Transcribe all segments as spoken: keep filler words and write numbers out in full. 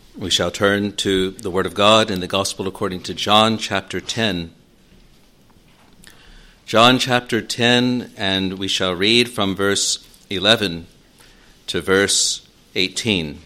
We shall turn to the Word of God in the Gospel according to John chapter ten. John chapter ten, and we shall read from verse eleven to verse eighteen.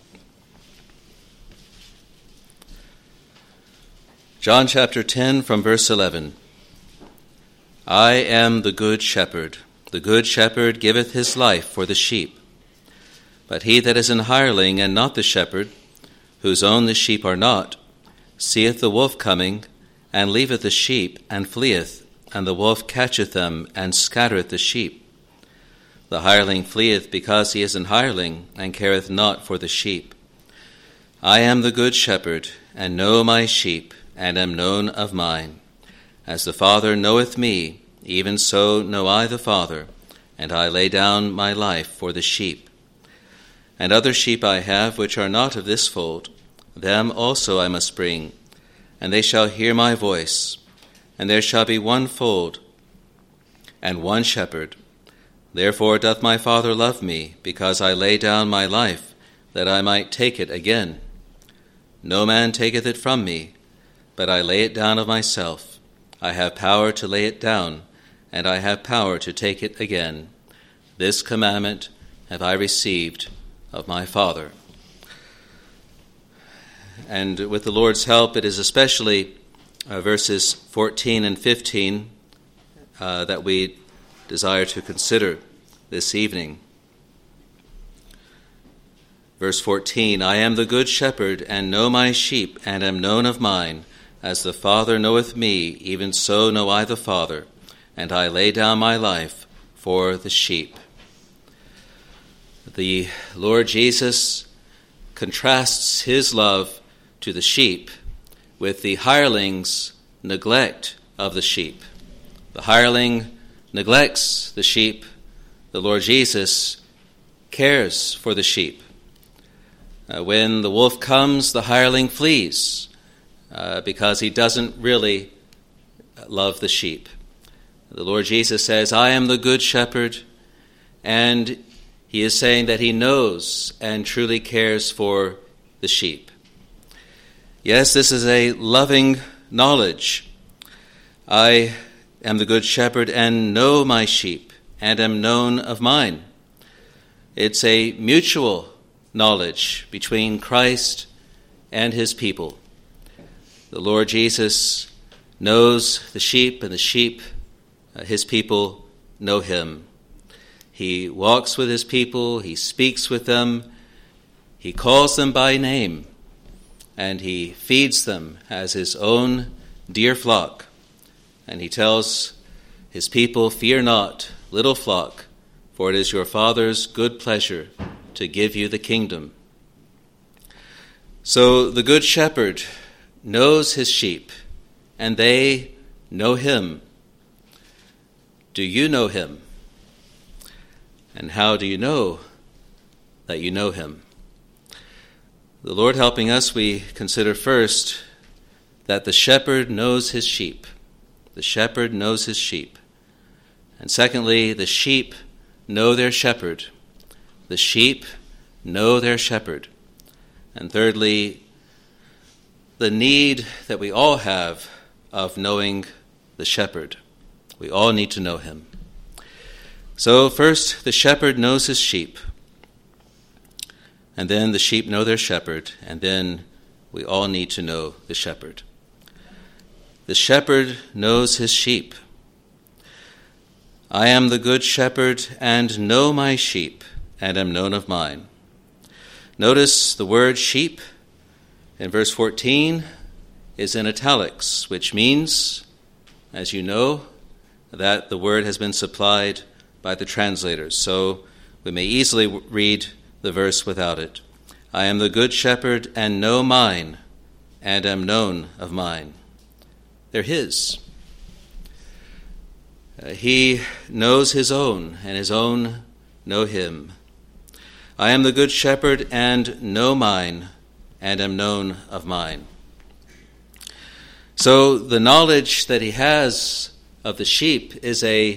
John chapter ten from verse eleven. I am the good shepherd. The good shepherd giveth his life for the sheep. But he that is an hireling and not the shepherd, whose own the sheep are not, seeth the wolf coming, and leaveth the sheep, and fleeth, and the wolf catcheth them, and scattereth the sheep. The hireling fleeth because he is an hireling, and careth not for the sheep. I am the good shepherd, and know my sheep, and am known of mine. As the Father knoweth me, even so know I the Father, and I lay down my life for the sheep. And other sheep I have which are not of this fold, them also I must bring, and they shall hear my voice. And there shall be one fold, and one shepherd. Therefore doth my Father love me, because I lay down my life, that I might take it again. No man taketh it from me, but I lay it down of myself. I have power to lay it down, and I have power to take it again. This commandment have I received of my Father. And with the Lord's help, it is especially uh, verses fourteen and fifteen uh, that we desire to consider this evening. Verse fourteen, I am the good shepherd, and know my sheep, and am known of mine. As the Father knoweth me, even so know I the Father, and I lay down my life for the sheep. The Lord Jesus contrasts his love to the sheep with the hireling's neglect of the sheep. The hireling neglects the sheep. The Lord Jesus cares for the sheep. Uh, when the wolf comes, the hireling flees uh, because he doesn't really love the sheep. The Lord Jesus says, I am the good shepherd, and he is saying that he knows and truly cares for the sheep. Yes, this is a loving knowledge. I am the good shepherd and know my sheep, and am known of mine. It's a mutual knowledge between Christ and his people. The Lord Jesus knows the sheep, and the sheep, uh, his people, know him. He walks with his people, he speaks with them, he calls them by name, and he feeds them as his own dear flock. And he tells his people, fear not, little flock, for it is your Father's good pleasure to give you the kingdom. So the good shepherd knows his sheep, and they know him. Do you know him? And how do you know that you know him? The Lord helping us, we consider first that the shepherd knows his sheep. The shepherd knows his sheep. And secondly, the sheep know their shepherd. The sheep know their shepherd. And thirdly, the need that we all have of knowing the shepherd. We all need to know him. So first, the shepherd knows his sheep. And then the sheep know their shepherd. And then we all need to know the shepherd. The shepherd knows his sheep. I am the good shepherd, and know my sheep, and am known of mine. Notice the word sheep in verse fourteen is in italics, which means, as you know, that the word has been supplied by the translators. So we may easily read the verse without it. I am the good shepherd, and know mine, and am known of mine. They're his. Uh, he knows his own, and his own know him. I am the good shepherd, and know mine, and am known of mine. So the knowledge that he has of the sheep is a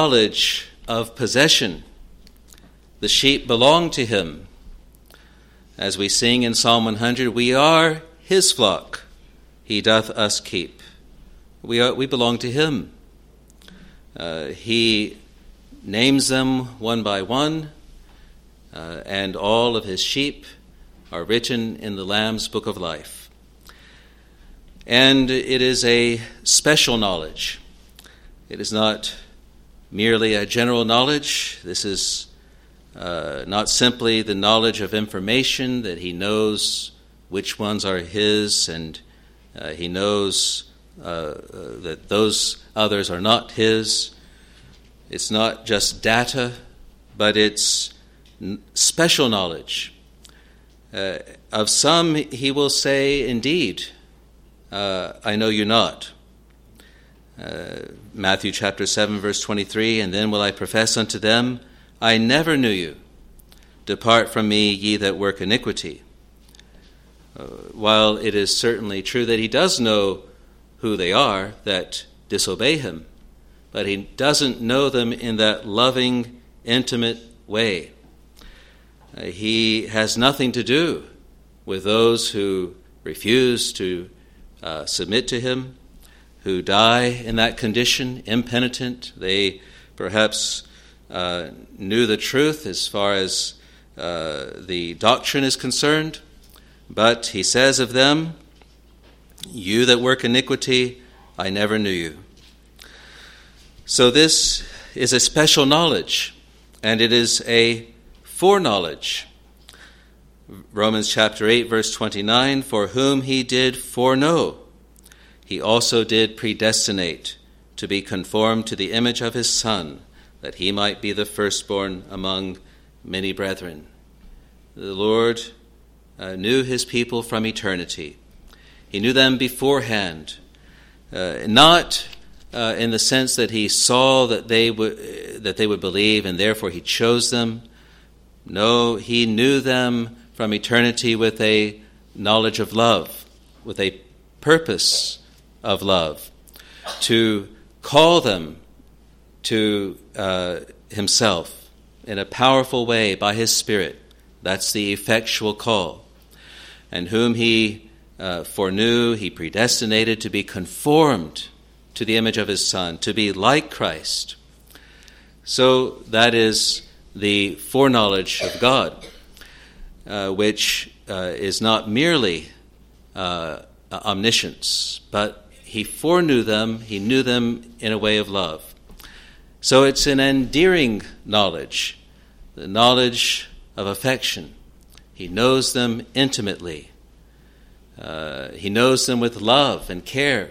knowledge of possession. The sheep belong to him. As we sing in Psalm one hundred, we are his flock, he doth us keep. We are, we belong to him. Uh, he names them one by one, uh, and all of his sheep are written in the Lamb's book of life. And it is a special knowledge. It is not merely a general knowledge. This is uh, not simply the knowledge of information that he knows which ones are his, and uh, he knows uh, uh, that those others are not his. It's not just data, but it's n- special knowledge. Uh, of some he will say, indeed, uh, I know you not. Uh, Matthew chapter seven, verse twenty-three, and then will I profess unto them, I never knew you. Depart from me, ye that work iniquity. Uh, while it is certainly true that he does know who they are that disobey him, but he doesn't know them in that loving, intimate way. Uh, he has nothing to do with those who refuse to uh, submit to him, who die in that condition, impenitent. They perhaps uh, knew the truth as far as uh, the doctrine is concerned, but he says of them, you that work iniquity, I never knew you. So this is a special knowledge, and it is a foreknowledge. Romans chapter eight, verse twenty-nine, for whom he did foreknow, he also did predestinate to be conformed to the image of his Son, that he might be the firstborn among many brethren. The Lord uh, knew his people from eternity. He knew them beforehand, uh, not uh, in the sense that he saw that they would that they would believe, and therefore he chose them. No, he knew them from eternity with a knowledge of love, with a purpose of love, to call them to uh, himself in a powerful way by his Spirit. That's the effectual call. And whom he uh, foreknew, he predestinated to be conformed to the image of his Son, to be like Christ. So that is the foreknowledge of God, uh, which uh, is not merely uh, omniscience, but he foreknew them, he knew them in a way of love. So it's an endearing knowledge, the knowledge of affection. He knows them intimately. Uh, he knows them with love and care.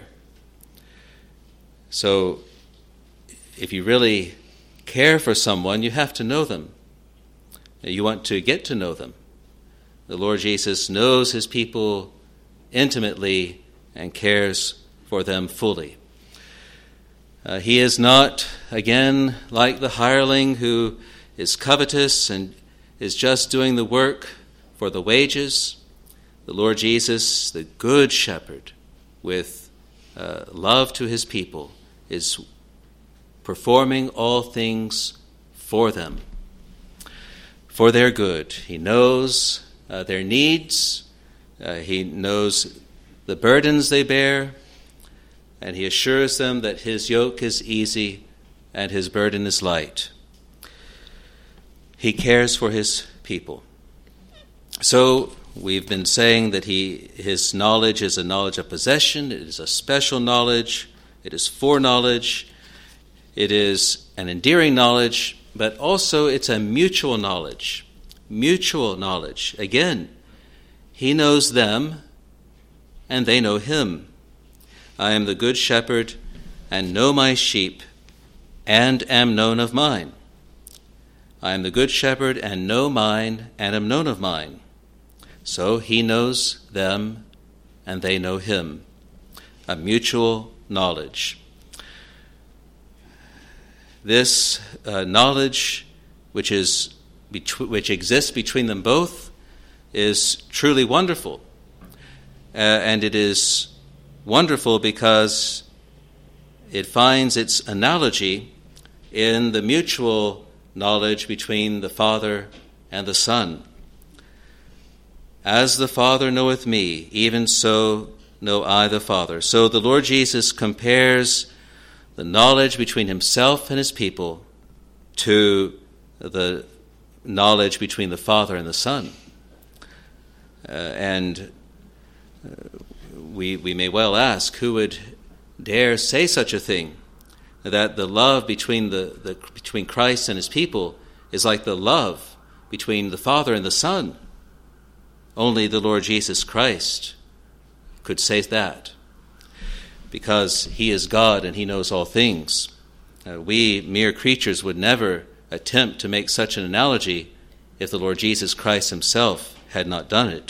So if you really care for someone, you have to know them. You want to get to know them. The Lord Jesus knows his people intimately and cares for them fully. Uh, he is not, again, like the hireling who is covetous and is just doing the work for the wages. The Lord Jesus, the good shepherd, with uh, love to his people, is performing all things for them, for their good. He knows uh, their needs. Uh, he knows the burdens they bear, and he assures them that his yoke is easy and his burden is light. He cares for his people. So we've been saying that he his knowledge is a knowledge of possession. It is a special knowledge. It is foreknowledge. It is an endearing knowledge, but also it's a mutual knowledge. Mutual knowledge. Again, he knows them and they know him. I am the good shepherd and know my sheep and am known of mine. I am the good shepherd and know mine and am known of mine. So he knows them and they know him. A mutual knowledge. This uh, knowledge which is betw- which exists between them both is truly wonderful. Uh, and it is wonderful because it finds its analogy in the mutual knowledge between the Father and the Son. As the Father knoweth me, even so know I the Father. So the Lord Jesus compares the knowledge between himself and his people to the knowledge between the Father and the Son. Uh, and uh, we, we may well ask, who would dare say such a thing, that the love between the, the between Christ and his people is like the love between the Father and the Son? Only the Lord Jesus Christ could say that, because he is God and he knows all things. Uh, we mere creatures would never attempt to make such an analogy if the Lord Jesus Christ himself had not done it.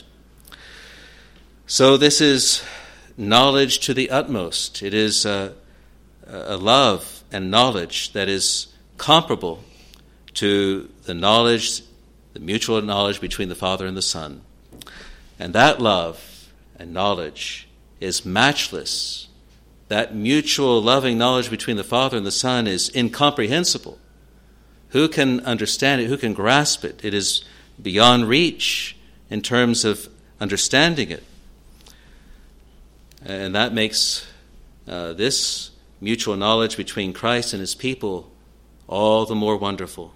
So this is knowledge to the utmost. It is a, a love and knowledge that is comparable to the knowledge, the mutual knowledge between the Father and the Son. And that love and knowledge is matchless. That mutual loving knowledge between the Father and the Son is incomprehensible. Who can understand it? Who can grasp it? It is beyond reach in terms of understanding it. And that makes uh, this mutual knowledge between Christ and his people all the more wonderful.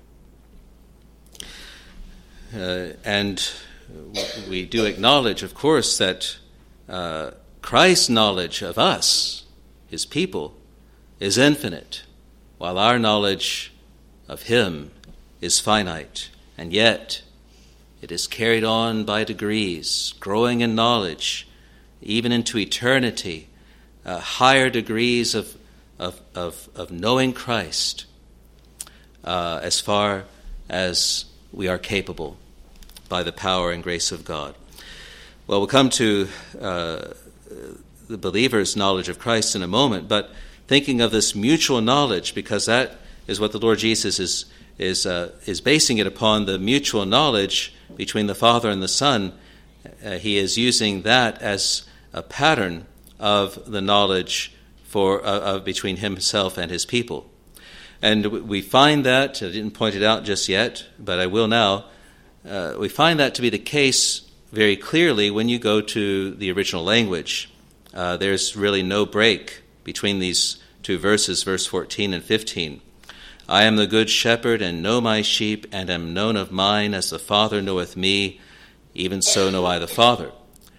Uh, and we do acknowledge, of course, that uh, Christ's knowledge of us, his people, is infinite, while our knowledge of him is finite. And yet, it is carried on by degrees, growing in knowledge, even into eternity, uh, higher degrees of, of, of, of knowing Christ uh, as far as we are capable by the power and grace of God. Well, we'll come to uh, the believer's knowledge of Christ in a moment, but thinking of this mutual knowledge, because that is what the Lord Jesus is is uh, is basing it upon, the mutual knowledge between the Father and the Son. Uh, he is using that as a pattern of the knowledge for uh, of between himself and his people. And we find that, I didn't point it out just yet, but I will now, uh, we find that to be the case very clearly when you go to the original language. Uh, there's really no break between these two verses, verse fourteen and fifteen. I am the good shepherd, and know my sheep, and am known of mine, as the Father knoweth me, even so know I the Father.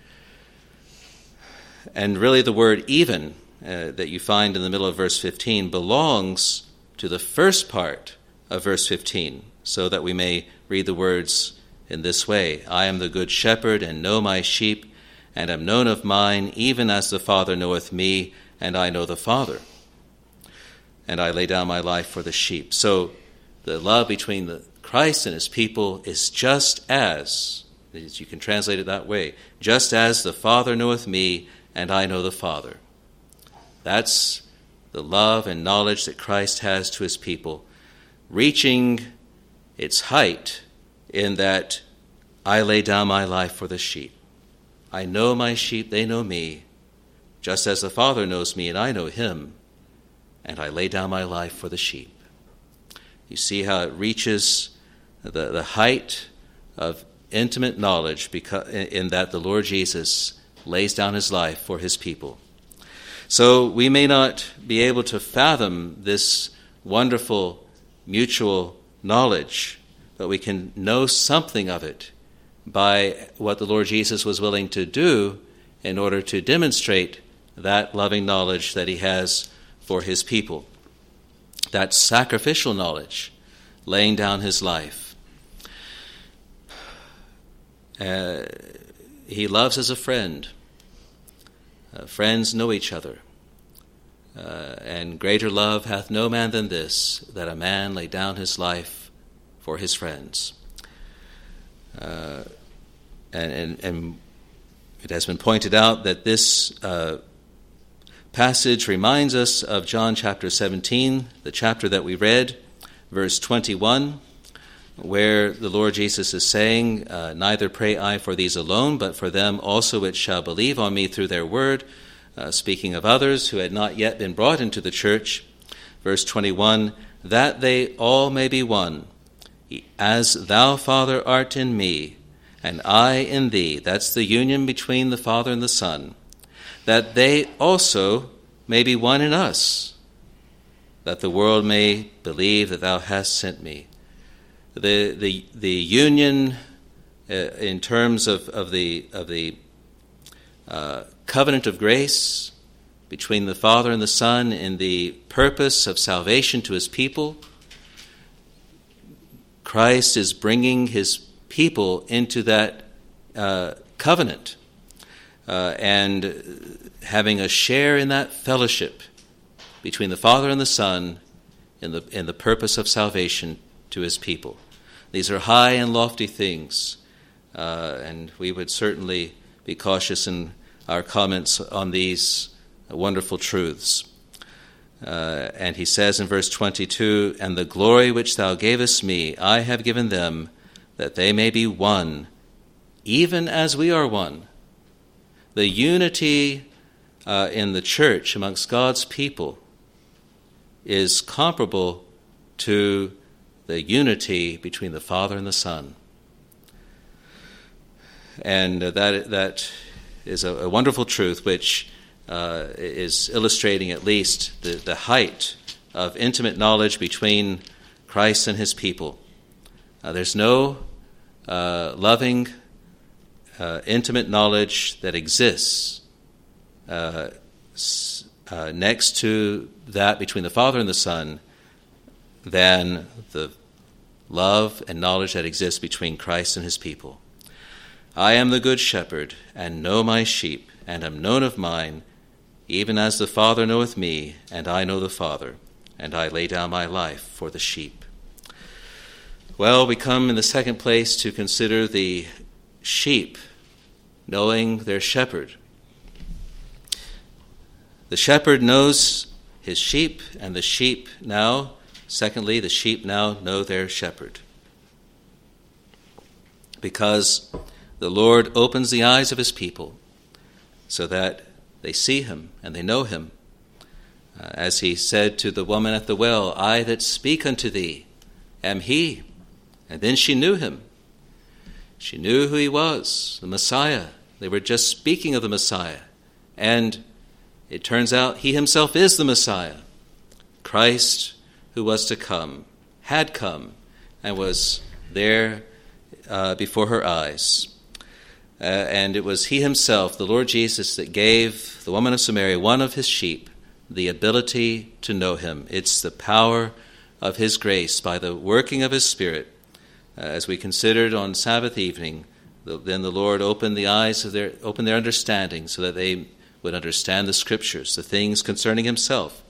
And really the word even uh, that you find in the middle of verse fifteen belongs to the first part of verse fifteen, so that we may read the words in this way. I am the good shepherd, and know my sheep, and am known of mine, even as the Father knoweth me, and I know the Father. And I lay down my life for the sheep. So the love between the Christ and his people is just as, as you can translate it that way, just as the Father knoweth me, and I know the Father. That's the love and knowledge that Christ has to his people, reaching its height in that I lay down my life for the sheep. I know my sheep, they know me, just as the Father knows me and I know him, and I lay down my life for the sheep. You see how it reaches the, the height of intimate knowledge because, in that the Lord Jesus lays down his life for his people. So we may not be able to fathom this wonderful mutual knowledge, but we can know something of it by what the Lord Jesus was willing to do in order to demonstrate that loving knowledge that he has for his people. That sacrificial knowledge, laying down his life. Uh, he loves as a friend. Uh, friends know each other. Uh, and greater love hath no man than this, that a man lay down his life for his friends. Uh, and, and, and it has been pointed out that this uh, passage reminds us of John chapter seventeen, the chapter that we read, verse twenty-one, where the Lord Jesus is saying, uh, neither pray I for these alone, but for them also which shall believe on me through their word, uh, speaking of others who had not yet been brought into the church. Verse twenty-one, that they all may be one, as thou, Father, art in me, and I in thee. That's the union between the Father and the Son. That they also may be one in us, that the world may believe that thou hast sent me. The the the union uh, in terms of, of the of the uh, covenant of grace between the Father and the Son in the purpose of salvation to his people. Christ is bringing his people into that uh, covenant uh, and having a share in that fellowship between the Father and the Son in the in the purpose of salvation to his people. These are high and lofty things, uh, and we would certainly be cautious in our comments on these wonderful truths. Uh, and he says in verse twenty-two, "And the glory which thou gavest me, I have given them, that they may be one, even as we are one." The unity uh, in the church amongst God's people is comparable to the unity between the Father and the Son. And uh, that that is a, a wonderful truth which uh, is illustrating at least the, the height of intimate knowledge between Christ and his people. Uh, there's no uh, loving, uh, intimate knowledge that exists uh, uh, next to that between the Father and the Son than the love and knowledge that exists between Christ and his people. "I am the good shepherd, and know my sheep, and am known of mine, even as the Father knoweth me, and I know the Father, and I lay down my life for the sheep." Well, we come in the second place to consider the sheep knowing their shepherd. The shepherd knows his sheep, and the sheep now, secondly, the sheep now know their shepherd. Because the Lord opens the eyes of his people so that they see him and they know him. Uh, as he said to the woman at the well, "I that speak unto thee am he." And then she knew him. She knew who he was, the Messiah. They were just speaking of the Messiah. And it turns out he himself is the Messiah. Christ, who was to come, had come, and was there uh, before her eyes. Uh, and it was he himself, the Lord Jesus, that gave the woman of Samaria, one of his sheep, the ability to know him. It's the power of his grace by the working of his Spirit. Uh, as we considered on Sabbath evening, the, then the Lord opened the eyes of their, opened their understanding so that they would understand the Scriptures, the things concerning himself.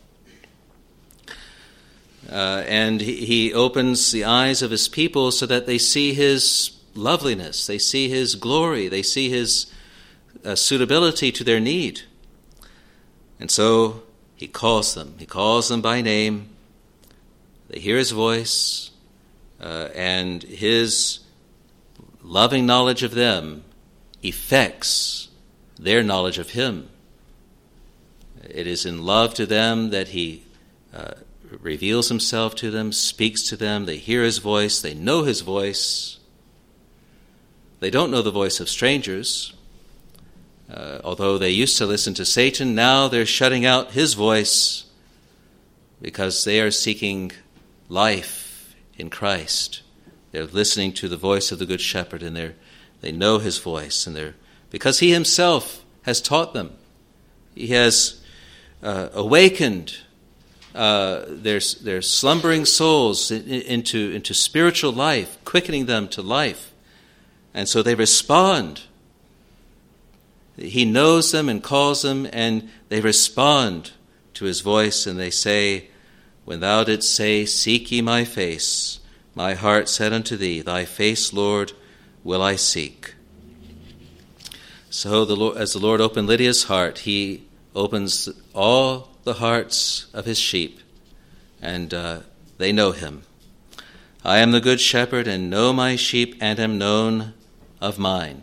Uh, and he, he opens the eyes of his people so that they see his loveliness, they see his glory, they see his uh, suitability to their need. And so he calls them. He calls them by name. They hear his voice, uh, and his loving knowledge of them effects their knowledge of him. It is in love to them that he uh, reveals himself to them, speaks to them. They hear his voice. They know his voice. They don't know the voice of strangers. Uh, although they used to listen to Satan, now they're shutting out his voice because they are seeking life in Christ. They're listening to the voice of the Good Shepherd, and they they know his voice, and they're because he himself has taught them. He has uh, awakened uh, their their slumbering souls into into spiritual life, quickening them to life, and so they respond. He knows them and calls them, and they respond to his voice, and they say, "When thou didst say, Seek ye my face, my heart said unto thee, Thy face, Lord, will I seek." So the Lord, as the Lord opened Lydia's heart, he opens all the hearts of his sheep, and uh, they know him. "I am the good shepherd, and know my sheep, and am known of mine."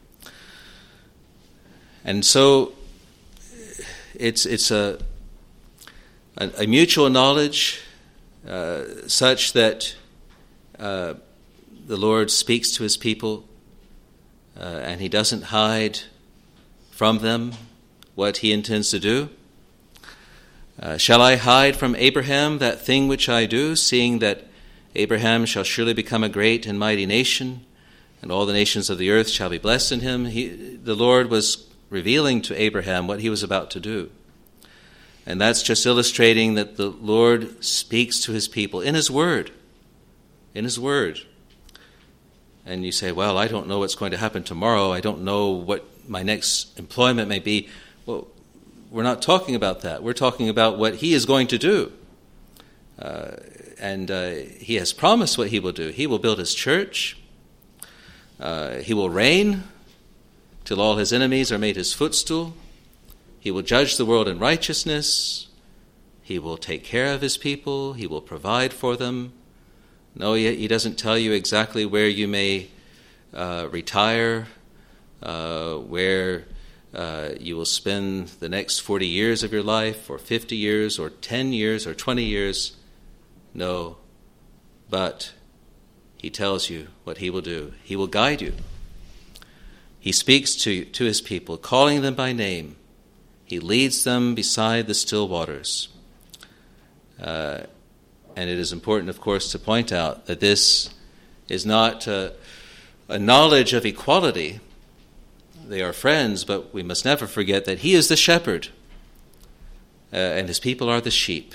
And so it's it's a a, a mutual knowledge uh, such that uh, the Lord speaks to his people uh, and he doesn't hide from them what he intends to do. Uh, shall I hide from Abraham that thing which I do, seeing that Abraham shall surely become a great and mighty nation, and all the nations of the earth shall be blessed in him? He, the Lord was revealing to Abraham what he was about to do. And that's just illustrating that the Lord speaks to his people in his word. In his word. And you say, well, I don't know what's going to happen tomorrow. I don't know what my next employment may be. Well, we're not talking about that. We're talking about what he is going to do. Uh, and uh, he has promised what he will do. He will build his church. Uh, he will reign till all his enemies are made his footstool. He will judge the world in righteousness. He will take care of his people. He will provide for them. No, he, he doesn't tell you exactly where you may uh, retire, uh, where uh, you will spend the next forty years of your life, or fifty years, or ten years, or twenty years. No, but he tells you what he will do. He will guide you. He speaks to, to his people, calling them by name. He leads them beside the still waters. Uh, and it is important, of course, to point out that this is not uh, a knowledge of equality. They are friends, but we must never forget that he is the shepherd, uh, and his people are the sheep.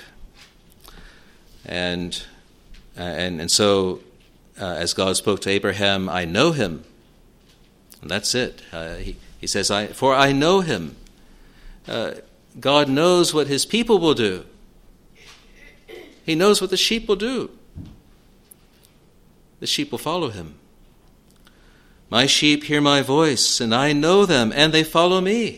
And uh, and and so, uh, as God spoke to Abraham, I know him. And that's it. Uh, he, he says, I, for I know him. Uh, God knows what his people will do. He knows what the sheep will do. The sheep will follow him. My sheep hear my voice, and I know them, and they follow me.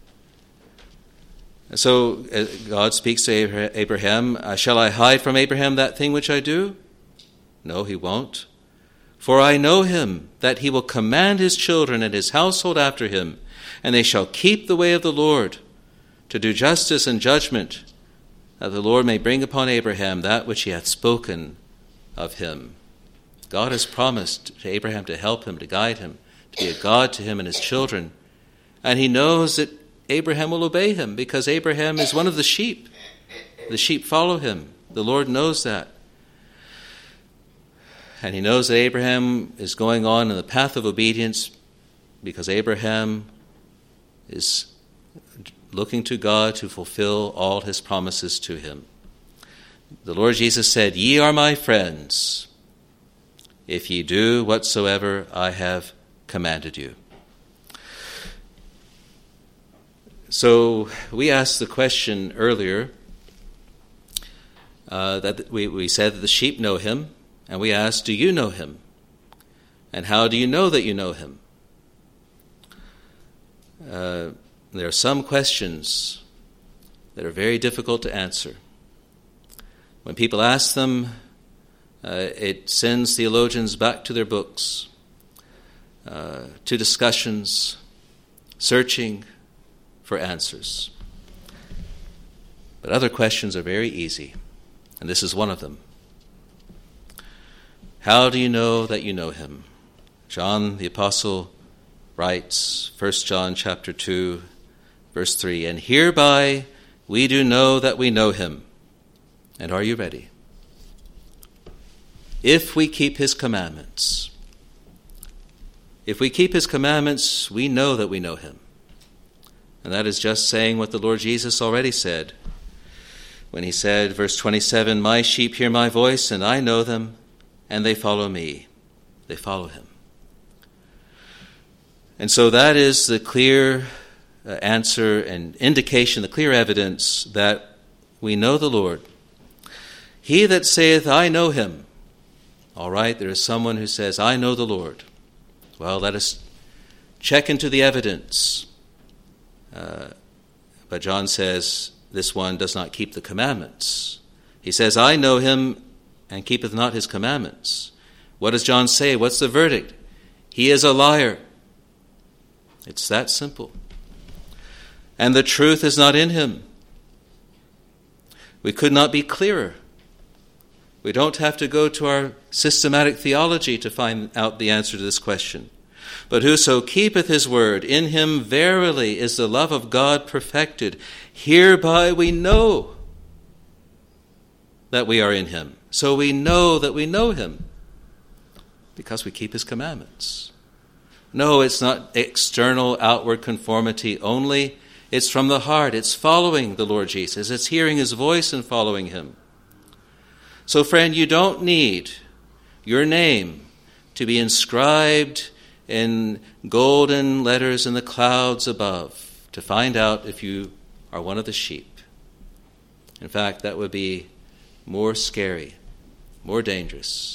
And so uh, God speaks to Abraham, uh, shall I hide from Abraham that thing which I do? No, he won't. For I know him, that he will command his children and his household after him, and they shall keep the way of the Lord, to do justice and judgment, that the Lord may bring upon Abraham that which he hath spoken of him. God has promised to Abraham to help him, to guide him, to be a God to him and his children. And he knows that Abraham will obey him, because Abraham is one of the sheep. The sheep follow him. The Lord knows that. And he knows that Abraham is going on in the path of obedience because Abraham is looking to God to fulfill all his promises to him. The Lord Jesus said, ye are my friends, if ye do whatsoever I have commanded you. So we asked the question earlier uh, that we, we said that the sheep know him. And we asked, do you know him? And how do you know that you know him? Uh, there are some questions that are very difficult to answer. When people ask them, uh, it sends theologians back to their books, uh, to discussions, searching for answers. But other questions are very easy, and this is one of them. How do you know that you know him? John the Apostle writes, First John chapter two, verse three, and hereby we do know that we know him. And are you ready? If we keep his commandments. If we keep his commandments, we know that we know him. And that is just saying what the Lord Jesus already said when he said, verse twenty-seven, my sheep hear my voice, and I know them, and they follow me. They follow him. And so that is the clear uh, answer and indication, the clear evidence that we know the Lord. He that saith, I know him. All right, there is someone who says, I know the Lord. Well, let us check into the evidence. Uh, but John says, this one does not keep the commandments. He says, I know him, and keepeth not his commandments. What does John say? What's the verdict? He is a liar. It's that simple. And the truth is not in him. We could not be clearer. We don't have to go to our systematic theology to find out the answer to this question. But whoso keepeth his word, in him verily is the love of God perfected. Hereby we know that we are in him. So we know that we know him because we keep his commandments. No, it's not external outward conformity only. It's from the heart. It's following the Lord Jesus. It's hearing his voice and following him. So friend, you don't need your name to be inscribed in golden letters in the clouds above to find out if you are one of the sheep. In fact, that would be more scary, more dangerous.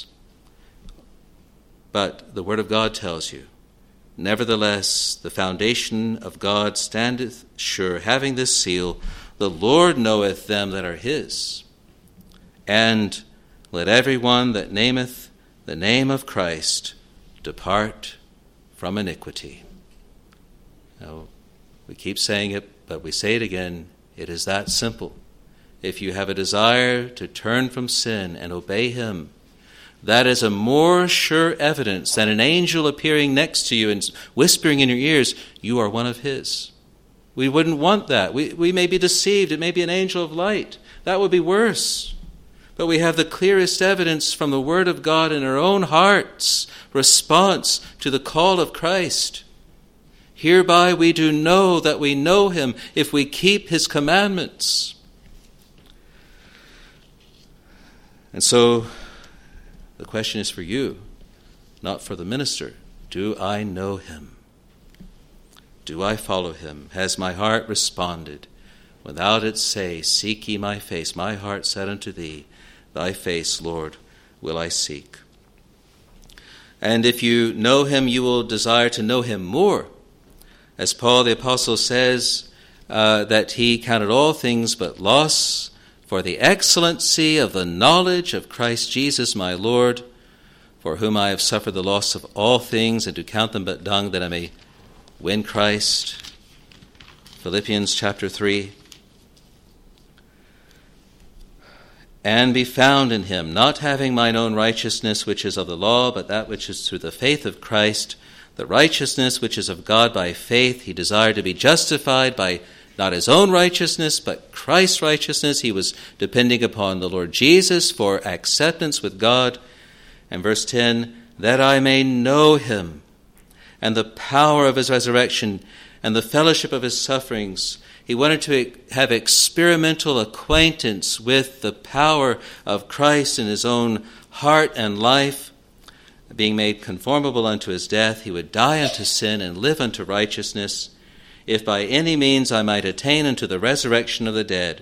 But the Word of God tells you, nevertheless, the foundation of God standeth sure, having this seal, the Lord knoweth them that are his. And let every one that nameth the name of Christ depart from iniquity. Now, we keep saying it, but we say it again. It is that simple. If you have a desire to turn from sin and obey him, that is a more sure evidence than an angel appearing next to you and whispering in your ears, you are one of his. We wouldn't want that. We, we may be deceived. It may be an angel of light. That would be worse. But we have the clearest evidence from the Word of God in our own hearts' response to the call of Christ. Hereby we do know that we know him if we keep his commandments. And so the question is for you, not for the minister. Do I know him? Do I follow him? Has my heart responded? Without it say, seek ye my face. My heart said unto thee, thy face, Lord, will I seek. And if you know him, you will desire to know him more. As Paul the Apostle says, uh, that he counted all things but loss for the excellency of the knowledge of Christ Jesus my Lord, for whom I have suffered the loss of all things, and to count them but dung, that I may win Christ. Philippians chapter three. And be found in him, not having mine own righteousness which is of the law, but that which is through the faith of Christ, the righteousness which is of God by faith. He desired to be justified by not his own righteousness, but Christ's righteousness. He was depending upon the Lord Jesus for acceptance with God. And verse ten, that I may know him, and the power of his resurrection, and the fellowship of his sufferings. He wanted to have experimental acquaintance with the power of Christ in his own heart and life. Being made conformable unto his death, he would die unto sin and live unto righteousness, if by any means I might attain unto the resurrection of the dead.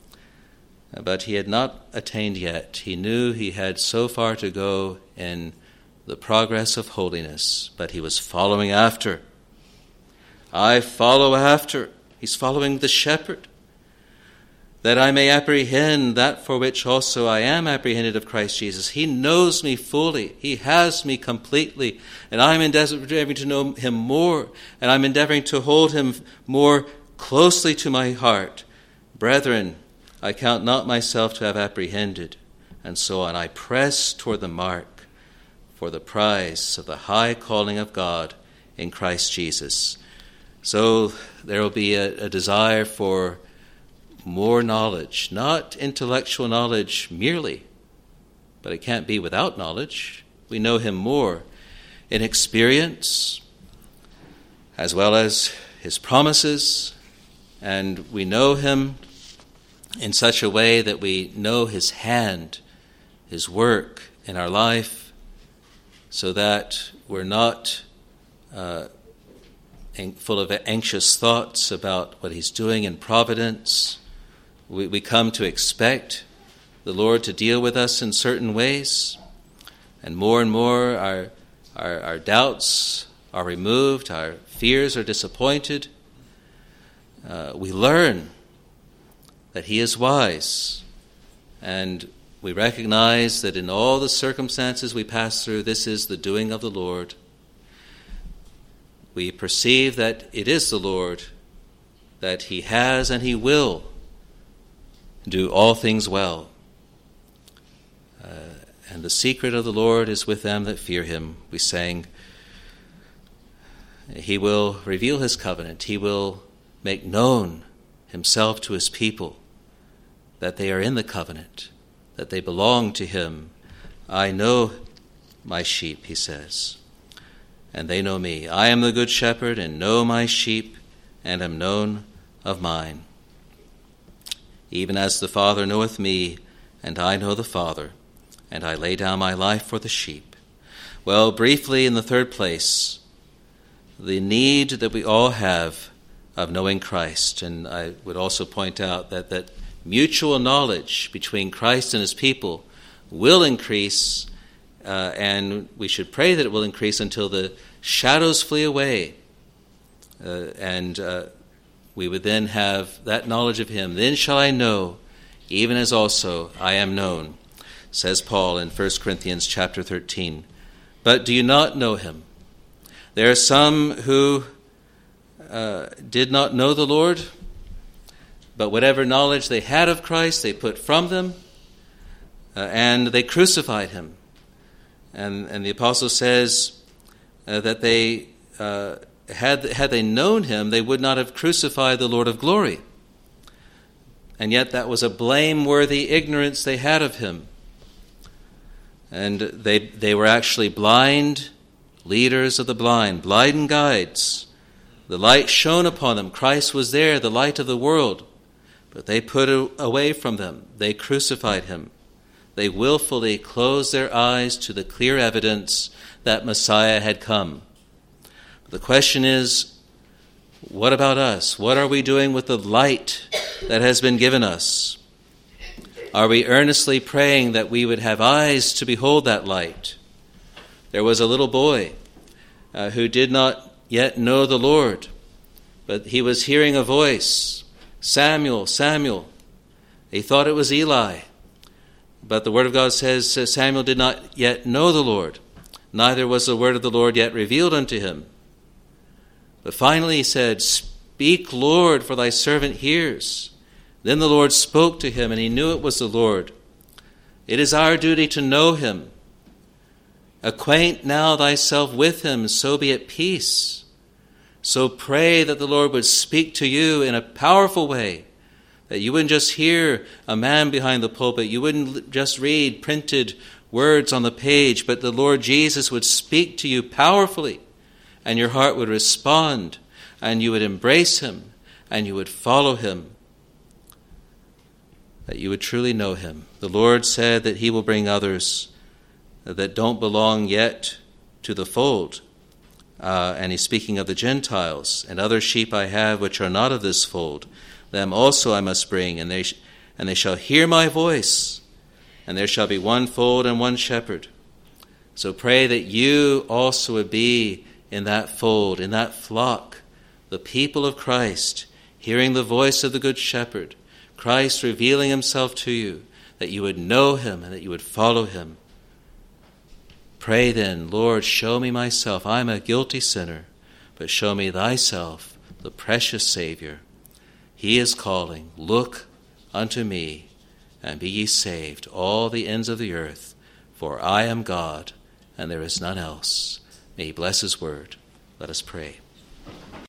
But he had not attained yet. He knew he had so far to go in the progress of holiness, but he was following after. I follow after. He's following the shepherd, that I may apprehend that for which also I am apprehended of Christ Jesus. He knows me fully. He has me completely. And I'm endeavoring to know him more. And I'm endeavoring to hold him more closely to my heart. Brethren, I count not myself to have apprehended. And so on. I press toward the mark for the prize of the high calling of God in Christ Jesus. So there will be a, a desire for more knowledge, not intellectual knowledge merely, but it can't be without knowledge. We know him more in experience, as well as his promises, and we know him in such a way that we know his hand, his work in our life, so that we're not uh, full of anxious thoughts about what he's doing in providence. We, we come to expect the Lord to deal with us in certain ways, and more and more our, our, our doubts are removed, our fears are disappointed. Uh, we learn that he is wise, and we recognize that in all the circumstances we pass through, this is the doing of the Lord. We perceive that it is the Lord, that he has and he will do all things well. Uh, and the secret of the Lord is with them that fear him. We sang He will reveal his covenant. He will make known himself to his people, that they are in the covenant, that they belong to him. I know my sheep, he says, and they know me. I am the good shepherd, and know my sheep, and am known of mine. Even as the Father knoweth me, and I know the Father, and I lay down my life for the sheep. Well, briefly, in the third place, the need that we all have of knowing Christ. And I would also point out that that mutual knowledge between Christ and his people will increase, uh, and we should pray that it will increase until the shadows flee away. Uh, and uh, we would then have that knowledge of him. Then shall I know, even as also I am known, says Paul in First Corinthians chapter thirteen. But do you not know him? There are some who uh, did not know the Lord, but whatever knowledge they had of Christ, they put from them, uh, and they crucified him. And, and the apostle says uh, that they uh, had had they known him, they would not have crucified the Lord of glory. And yet that was a blameworthy ignorance they had of him. And they they were actually blind leaders of the blind, blind guides. The light shone upon them. Christ was there, the light of the world. But they put it away from them. They crucified him. They willfully closed their eyes to the clear evidence that Messiah had come. The question is, what about us? What are we doing with the light that has been given us? Are we earnestly praying that we would have eyes to behold that light? There was a little boy uh, who did not yet know the Lord, but he was hearing a voice, Samuel, Samuel. He thought it was Eli, but the Word of God says Samuel did not yet know the Lord, neither was the word of the Lord yet revealed unto him. But finally he said, Speak, Lord, for thy servant hears. Then the Lord spoke to him, and he knew it was the Lord. It is our duty to know him. Acquaint now thyself with him, so be at peace. So pray that the Lord would speak to you in a powerful way, that you wouldn't just hear a man behind the pulpit, you wouldn't just read printed words on the page, but the Lord Jesus would speak to you powerfully, and your heart would respond, and you would embrace him, and you would follow him, that you would truly know him. The Lord said that he will bring others that don't belong yet to the fold. Uh, and he's speaking of the Gentiles. And other sheep I have which are not of this fold. Them also I must bring, and they sh- and they shall hear my voice. And there shall be one fold and one shepherd. So pray that you also would be in that fold, in that flock, the people of Christ, hearing the voice of the Good Shepherd, Christ revealing himself to you, that you would know him and that you would follow him. Pray then, Lord, show me myself. I am a guilty sinner, but show me thyself, the precious Savior. He is calling, look unto me, and be ye saved, all the ends of the earth, for I am God, and there is none else. May he bless his word. Let us pray.